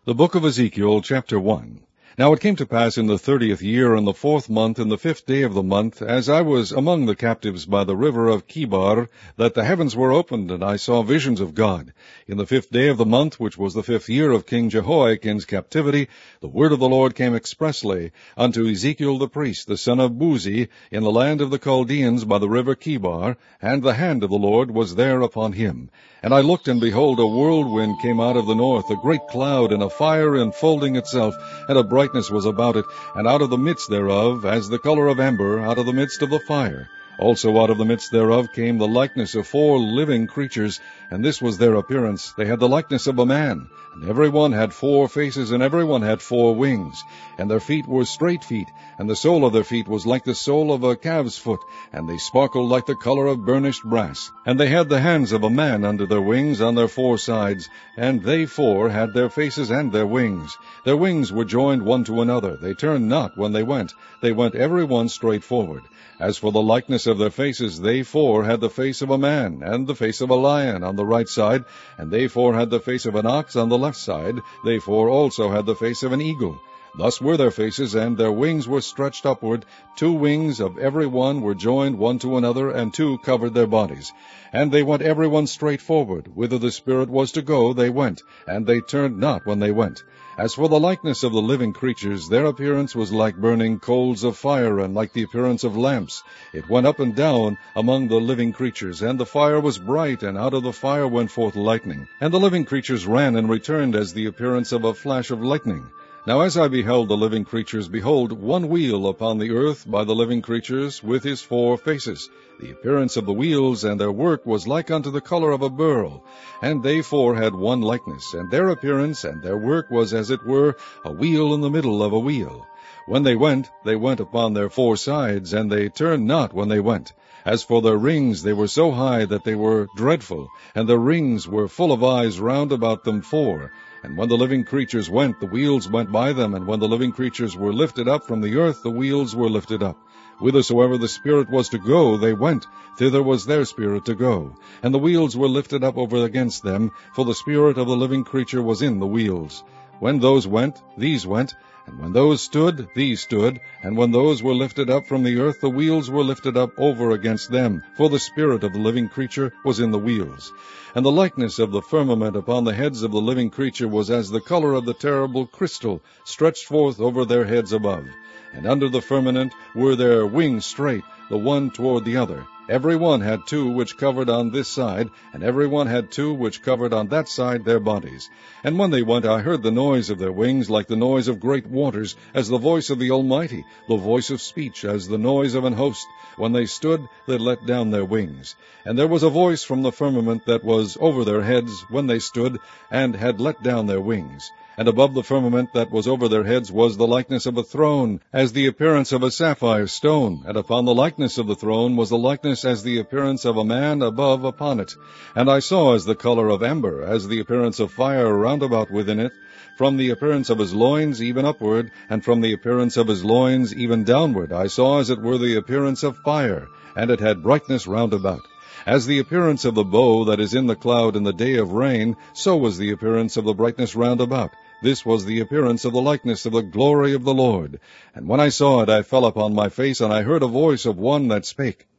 The book of Ezekiel, chapter 1. Now it came to pass in the 30th year, in the 4th month, in the 5th day of the month, as I was among the captives by the river of Chebar, that the heavens were opened, and I saw visions of God. In the 5th day of the month, which was the 5th year of King Jehoiakim's captivity, the word of the Lord came expressly unto Ezekiel the priest, the son of Buzi, in the land of the Chaldeans by the river Chebar, and the hand of the Lord was there upon him. And I looked, and behold, a whirlwind came out of the north, a great cloud, and a fire enfolding itself, and a brightness was about it, and out of the midst thereof, as the color of amber, out of the midst of the fire. Also out of the midst thereof came the likeness of 4 living creatures, and this was their appearance. They had the likeness of a man, and every one had 4 faces, and every one had 4 wings. And their feet were straight feet, and the sole of their feet was like the sole of a calf's foot, and they sparkled like the color of burnished brass. And they had the hands of a man under their wings on their 4 sides, and they 4 had their faces and their wings. Their wings were joined one to another. They turned not when they went every one straight forward. As for the likeness of their faces, they 4 had the face of a man, and the face of a lion on the right side, and they 4 had the face of an ox on the left side. They 4 also had the face of an eagle. Thus were their faces, and their wings were stretched upward. 2 wings of every one were joined one to another, and 2 covered their bodies. And they went every one straight forward. Whither the Spirit was to go, they went, and they turned not when they went. As for the likeness of the living creatures, their appearance was like burning coals of fire, and like the appearance of lamps. It went up and down among the living creatures, and the fire was bright, and out of the fire went forth lightning. And the living creatures ran and returned as the appearance of a flash of lightning. Now as I beheld the living creatures, behold, one wheel upon the earth by the living creatures, with his 4 faces. The appearance of the wheels and their work was like unto the color of a beryl. And they 4 had one likeness, and their appearance and their work was as it were a wheel in the middle of a wheel. When they went upon their 4 sides, and they turned not when they went. As for their rings, they were so high that they were dreadful, and their rings were full of eyes round about them 4. And when the living creatures went, the wheels went by them, and when the living creatures were lifted up from the earth, the wheels were lifted up. Whithersoever the Spirit was to go, they went, thither was their spirit to go. And the wheels were lifted up over against them, for the spirit of the living creature was in the wheels. When those went, these went, and when those stood, these stood, and when those were lifted up from the earth, the wheels were lifted up over against them, for the spirit of the living creature was in the wheels. And the likeness of the firmament upon the heads of the living creature was as the color of the terrible crystal, stretched forth over their heads above. And under the firmament were their wings straight, the one toward the other. Every one had 2 which covered on this side, and every one had 2 which covered on that side their bodies. And when they went, I heard the noise of their wings like the noise of great waters, as the voice of the Almighty, the voice of speech, as the noise of an host. When they stood, they let down their wings. And there was a voice from the firmament that was over their heads when they stood, and had let down their wings. And above the firmament that was over their heads was the likeness of a throne, as the appearance of a sapphire stone. And upon the likeness of the throne was the likeness as the appearance of a man above upon it. And I saw as the color of amber, as the appearance of fire round about within it, from the appearance of his loins even upward, and from the appearance of his loins even downward. I saw as it were the appearance of fire, and it had brightness round about. As the appearance of the bow that is in the cloud in the day of rain, so was the appearance of the brightness round about. This was the appearance of the likeness of the glory of the Lord. And when I saw it, I fell upon my face, and I heard a voice of one that spake.